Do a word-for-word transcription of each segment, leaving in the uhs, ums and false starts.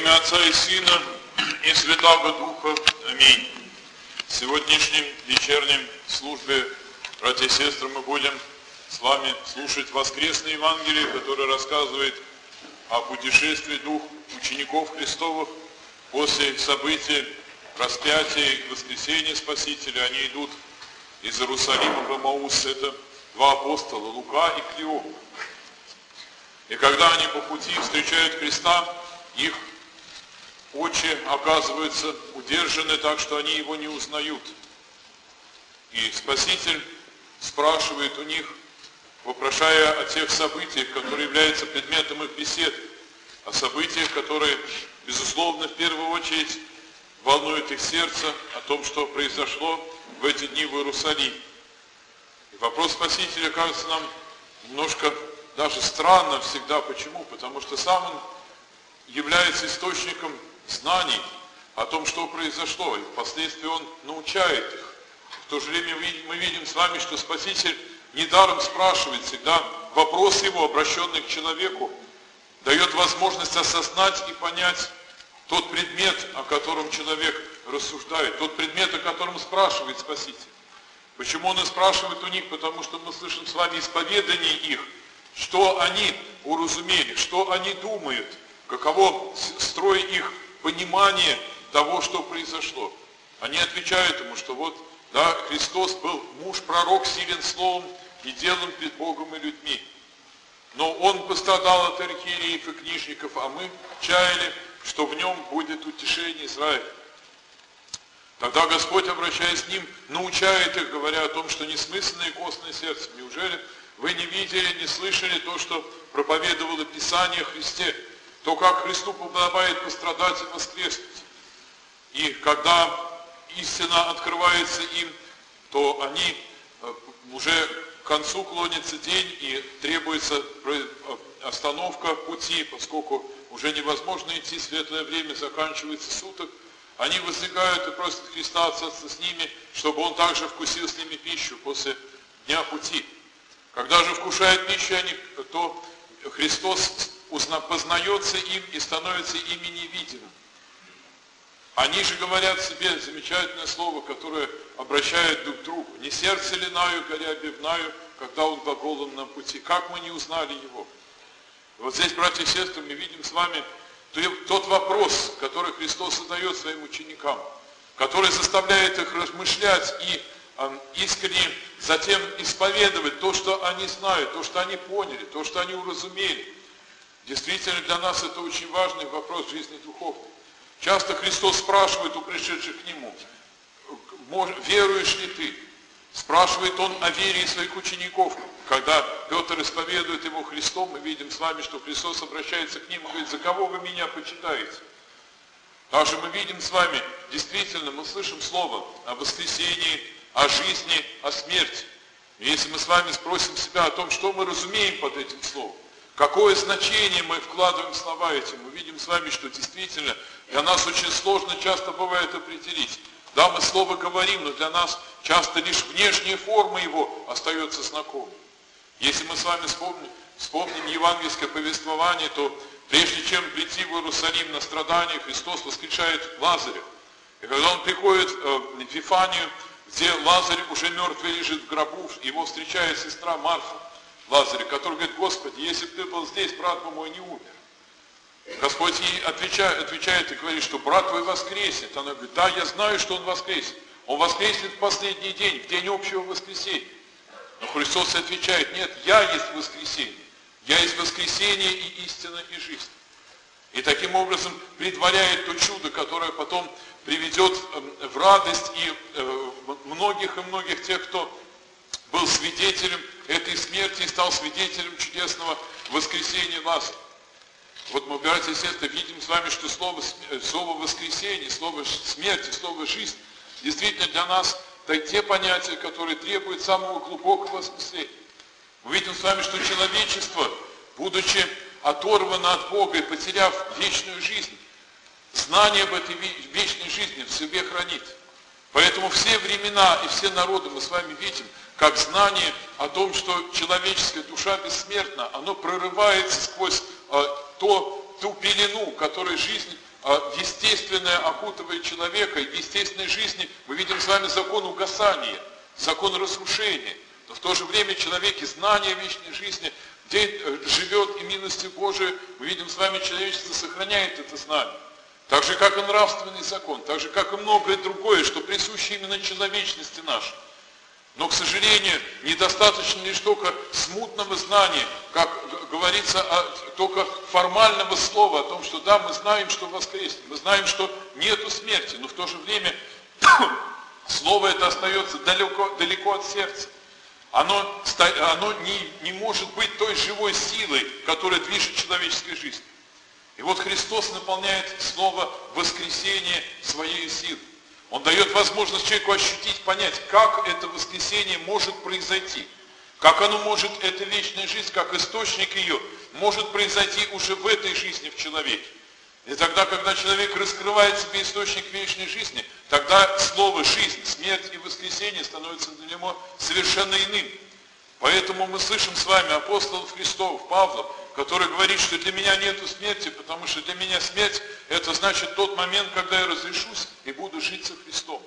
имя Отца и Сына и Святаго Духа. Аминь. В сегодняшнем вечернем службе, братья и сестры, мы будем с вами слушать воскресное Евангелие, которое рассказывает о путешествии двух учеников Христовых после событий распятия и воскресения Спасителя. Они идут из Иерусалима в Эмаус. Это два апостола, Лука и Клеоп. И когда они по пути встречают Христа, их очи оказываются удержаны так, что они его не узнают. И Спаситель спрашивает у них, вопрошая о тех событиях, которые являются предметом их бесед, о событиях, которые, безусловно, в первую очередь волнуют их сердце, о том, что произошло в эти дни в Иерусалиме. И вопрос Спасителя кажется нам немножко даже странным всегда. Почему? Потому что сам он является источником знаний о том, что произошло, и впоследствии он научает их. В то же время мы видим с вами, что Спаситель недаром спрашивает всегда вопрос его, обращенный к человеку, дает возможность осознать и понять тот предмет, о котором человек рассуждает, тот предмет, о котором спрашивает Спаситель. Почему он и спрашивает у них? Потому что мы слышим с вами исповедание их, что они уразумели, что они думают, каково строй их понимание того, что произошло. Они отвечают ему, что вот, да, Христос был муж-пророк, силен словом и делом пред Богом и людьми. Но он пострадал от архиереев и книжников, а мы чаяли, что в нем будет утешение Израиля. Тогда Господь, обращаясь к ним, научает их, говоря о том, что несмысленное и костное сердце. Неужели вы не видели, не слышали то, что проповедовало Писание о Христе, то, как Христу подобает пострадать и воскреснуть. И когда истина открывается им, то они уже к концу клонится день и требуется остановка пути, поскольку уже невозможно идти, светлое время, заканчивается суток. Они возлегают и просят Христа остаться с ними, чтобы Он также вкусил с ними пищу после дня пути. Когда же вкушают пищу они, то Христос познается им и становится ими невидимым. Они же говорят себе замечательное слово, которое обращают друг к другу. Не сердце ли наю, горя бивнаю, когда он глаголом на пути. Как мы не узнали его? И вот здесь, братья и сестры, мы видим с вами тот вопрос, который Христос задает своим ученикам, который заставляет их размышлять и э, искренне затем исповедовать то, что они знают, то, что они поняли, то, что они уразумели. Действительно, для нас это очень важный вопрос в жизни духовной. Часто Христос спрашивает у пришедших к Нему, веруешь ли ты? Спрашивает Он о вере своих учеников. Когда Петр исповедует Его Христом, мы видим с вами, что Христос обращается к ним и говорит, за кого вы меня почитаете? Также мы видим с вами, действительно, мы слышим слово о воскресении, о жизни, о смерти. И если мы с вами спросим себя о том, что мы разумеем под этим словом, какое значение мы вкладываем в слова эти, мы видим с вами, что действительно для нас очень сложно часто бывает определить. Да, мы слово говорим, но для нас часто лишь внешняя форма его остается знакомой. Если мы с вами вспомним, вспомним евангельское повествование, то прежде чем прийти в Иерусалим на страдания, Христос воскрешает Лазаря. И когда он приходит в Вифанию, где Лазарь уже мертвый лежит в гробу, его встречает сестра Марфа Лазаря, которая говорит, Господи, если бы ты был здесь, брат бы мой не умер. Господь ей отвечает, отвечает и говорит, что брат твой воскреснет. Она говорит, да, я знаю, что он воскреснет. Он воскреснет в последний день, в день общего воскресения. Но Христос отвечает, нет, я есть воскресение. Я есть воскресение и истина и жизнь. И таким образом предваряет то чудо, которое потом приведет в радость и многих и многих тех, кто был свидетелем этой смерти и стал свидетелем чудесного воскресения Лазаря. Вот мы, братья и сестры, видим с вами, что слово, слово воскресение, слово смерти, слово жизнь действительно для нас те понятия, которые требуют самого глубокого осмысления. Мы видим с вами, что человечество, будучи оторвано от Бога и потеряв вечную жизнь, знание об этой вечной жизни в себе хранит. Поэтому все времена и все народы мы с вами видим, как знание о том, что человеческая душа бессмертна, оно прорывается сквозь э, то ту пелену, которой жизнь естественная окутывает человека, и в естественной жизни мы видим с вами закон угасания, закон разрушения. Но в то же время человек из знания вечной жизни, где живет и милостью Божией, мы видим с вами, человечество сохраняет это знание. Так же, как и нравственный закон, так же, как и многое другое, что присуще именно человечности нашей. Но, к сожалению, недостаточно лишь только смутного знания, как говорится, только формального слова о том, что да, мы знаем, что воскреснет, мы знаем, что нету смерти, но в то же время слово это остается далеко, далеко от сердца. Оно, оно не, не может быть той живой силой, которая движет человеческой жизнью. И вот Христос наполняет слово воскресения своей силой. Он дает возможность человеку ощутить, понять, как это воскресение может произойти. Как оно может, эта вечная жизнь, как источник ее, может произойти уже в этой жизни в человеке. И тогда, когда человек раскрывает себе источник вечной жизни, тогда слово «жизнь», «смерть» и «воскресение» становится для него совершенно иным. Поэтому мы слышим с вами апостолов Христовых, Павла, который говорит, что для меня нету смерти, потому что для меня смерть – это значит тот момент, когда я разрешусь и буду жить со Христом.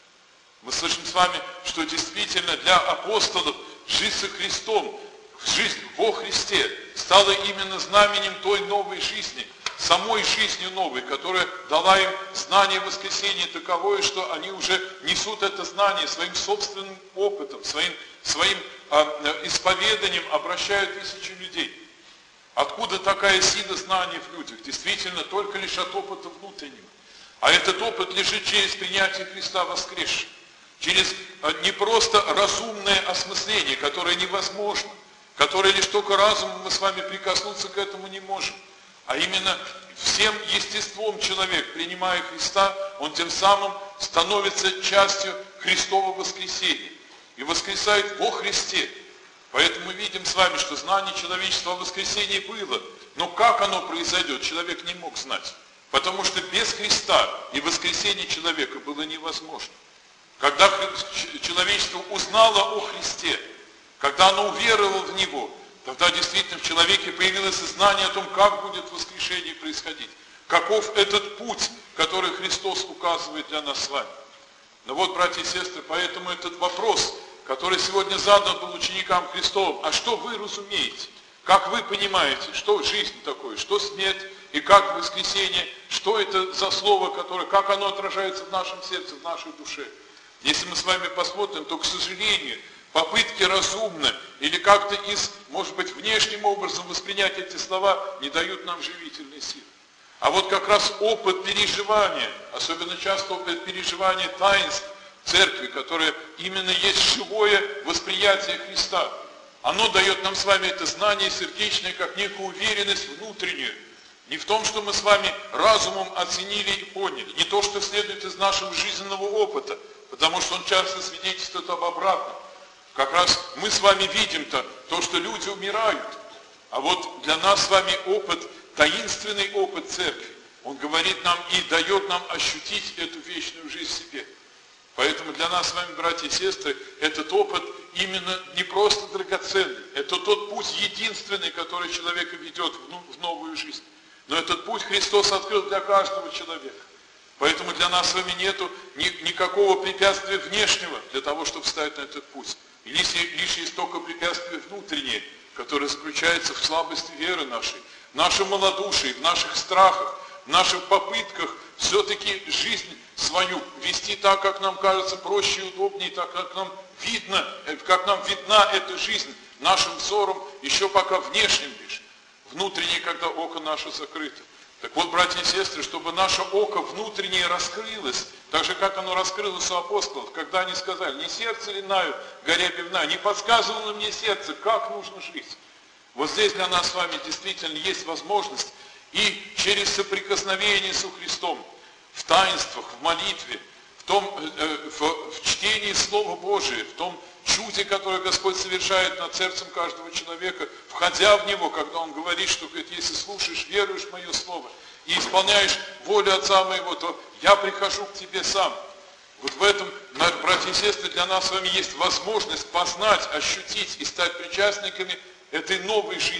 Мы слышим с вами, что действительно для апостолов жизнь со Христом, жизнь во Христе стала именно знаменем той новой жизни, самой жизнью новой, которая дала им знание воскресения таковое, что они уже несут это знание своим собственным опытом, своим, своим э, исповеданием обращают тысячи людей. Откуда такая сила знаний в людях? Действительно, только лишь от опыта внутреннего. А этот опыт лежит через принятие Христа воскресшего. Через не просто разумное осмысление, которое невозможно, которое лишь только разумом мы с вами прикоснуться к этому не можем. А именно всем естеством человек, принимая Христа, он тем самым становится частью Христова воскресения. И воскресает во Христе. Поэтому мы видим с вами, что знание человечества о воскресении было. Но как оно произойдет, человек не мог знать. Потому что без Христа и воскресения человека было невозможно. Когда человечество узнало о Христе, когда оно уверовало в Него, тогда действительно в человеке появилось знание о том, как будет воскрешение происходить. Каков этот путь, который Христос указывает для нас с вами. Но вот, братья и сестры, поэтому этот вопрос, который сегодня задан был ученикам Христовым, а что вы разумеете? Как вы понимаете, что жизнь такое, что смерть и как воскресение, что это за слово, которое, как оно отражается в нашем сердце, в нашей душе? Если мы с вами посмотрим, то, к сожалению, попытки разумно или как-то из, может быть, внешним образом воспринять эти слова не дают нам живительной силы. А вот как раз опыт переживания, особенно часто опыт переживания таинств церкви, которое именно есть живое восприятие Христа, оно дает нам с вами это знание сердечное, как некую уверенность внутреннюю. Не в том, что мы с вами разумом оценили и поняли, не то, что следует из нашего жизненного опыта, потому что он часто свидетельствует об обратном. Как раз мы с вами видим-то то, что люди умирают. А вот для нас с вами опыт, таинственный опыт церкви, он говорит нам и дает нам ощутить эту вечную жизнь в себе. Поэтому для нас с вами, братья и сестры, этот опыт именно не просто драгоценный. Это тот путь единственный, который человека ведет в новую жизнь. Но этот путь Христос открыл для каждого человека. Поэтому для нас с вами нету ни, никакого препятствия внешнего для того, чтобы встать на этот путь. И лишь, лишь есть только препятствие внутреннее, которое заключается в слабости веры нашей, в нашем малодушии, в наших страхах, в наших попытках все-таки жизнь свою вести так, как нам кажется проще и удобнее, так, как нам видно, как нам видна эта жизнь нашим взором, еще пока внешним лишь, внутреннее, когда око наше закрыто. Так вот, братья и сестры, чтобы наше око внутреннее раскрылось, так же, как оно раскрылось у апостолов, когда они сказали, не сердце ли наю, горя бивна, не подсказывало мне сердце, как нужно жить. Вот здесь для нас с вами действительно есть возможность и через соприкосновение со Христом, в таинствах, в молитве, в, том, в, в чтении Слова Божия, в том чуде, которое Господь совершает над сердцем каждого человека, входя в него, когда Он говорит, что говорит, если слушаешь, веруешь в Мое Слово и исполняешь волю Отца Моего, то я прихожу к тебе сам. Вот в этом, братья и сестры, для нас с вами есть возможность познать, ощутить и стать причастниками этой новой жизни,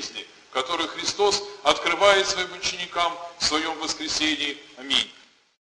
который Христос открывает своим ученикам в своем воскресении. Аминь.